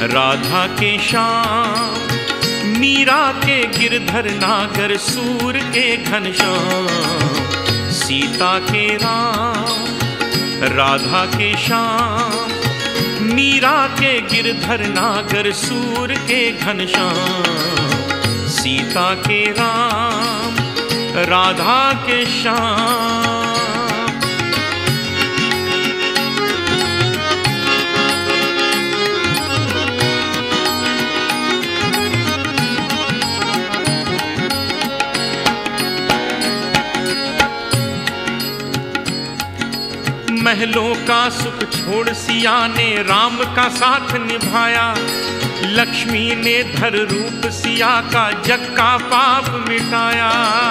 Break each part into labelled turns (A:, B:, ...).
A: राधा के श्याम, मीरा के गिरधर नागर, सूर के घनश्याम, सीता के राम। राधा के श्याम, मीरा के गिरधर नागर, सूर के घनश्याम, सीता के राम, राधा के श्याम। महलों का सुख छोड़ सिया ने राम का साथ निभाया, लक्ष्मी ने धर रूप सिया का जग का पाप मिटाया।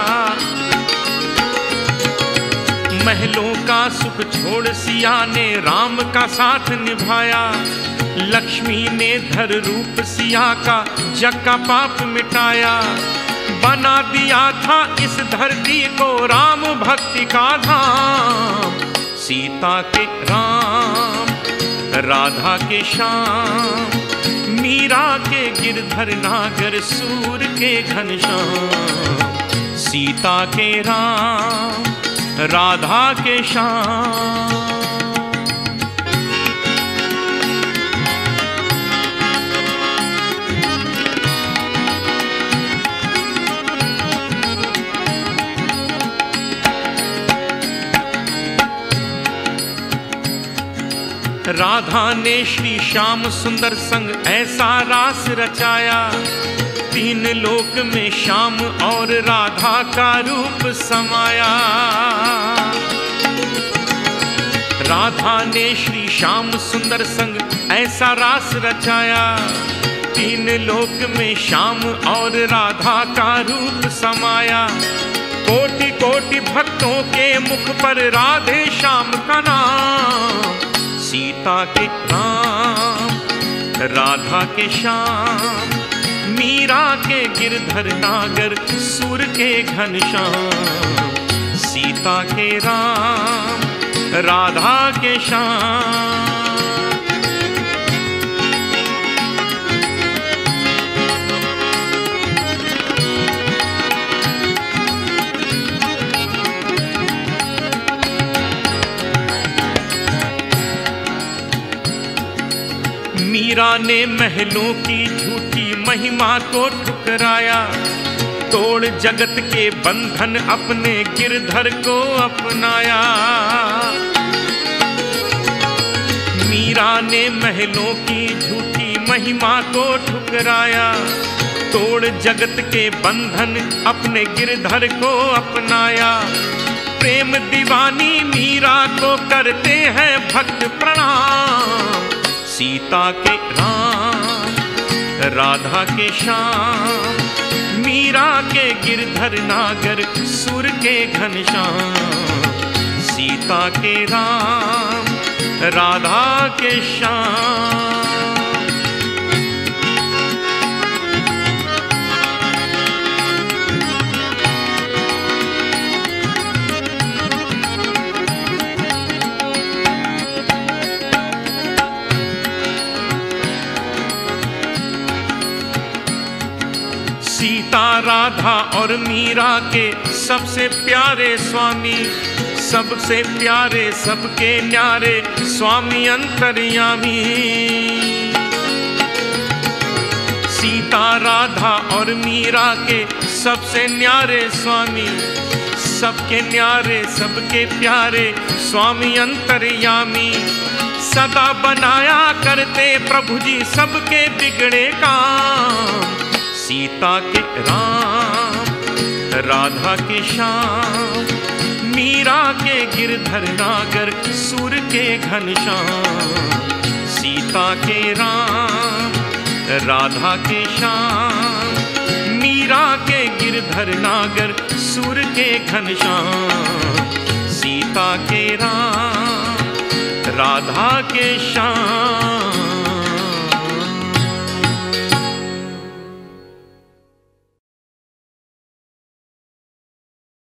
A: महलों का सुख छोड़ सिया ने राम का साथ निभाया, लक्ष्मी ने धर रूप सिया का जग का पाप मिटाया। बना दिया था इस धरती को राम भक्ति का धाम, सीता के राम, राधा के श्याम, मीरा के गिरधर नागर, सूर के घनश्याम, सीता के राम, राधा के श्याम। राधा ने श्री श्याम सुंदर संग ऐसा रास रचाया, तीन लोक में श्याम और राधा का रूप समाया। राधा ने श्री श्याम सुंदर संग ऐसा रास रचाया, तीन लोक में श्याम और राधा का रूप समाया। कोटि कोटि भक्तों के मुख पर राधे श्याम का नाम, सीता के राम, राधा के श्याम, मीरा के गिरधर नागर, सूर के घनश्याम, सीता के राम, राधा के श्याम। मीरा ने महलों की झूठी महिमा को ठुकराया, तोड़ जगत के बंधन अपने गिरधर को अपनाया। मीरा ने महलों की झूठी महिमा को ठुकराया, तोड़ जगत के बंधन अपने गिरधर को अपनाया। प्रेम दीवानी मीरा को करते हैं भक्त प्रणाम, सीता के राम, राधा के श्याम, मीरा के गिरधर नागर, सूर के घनश्याम, सीता के राम, राधा के श्याम। सीता राधा और मीरा के सबसे प्यारे स्वामी, सबसे प्यारे सबके न्यारे स्वामी अंतर्यामी। सीता राधा और मीरा के सबसे न्यारे स्वामी, सबके न्यारे सबके प्यारे स्वामी अंतर्यामी। सदा बनाया करते प्रभु जी सबके बिगड़े काम, सीता के राम, राधा के श्याम, मीरा के गिरधर नागर, सूर के घनश्याम, सीता के राम, राधा के श्याम, मीरा के गिरधर नागर, सूर के घनश्याम, सीता के राम, राधा के श्याम।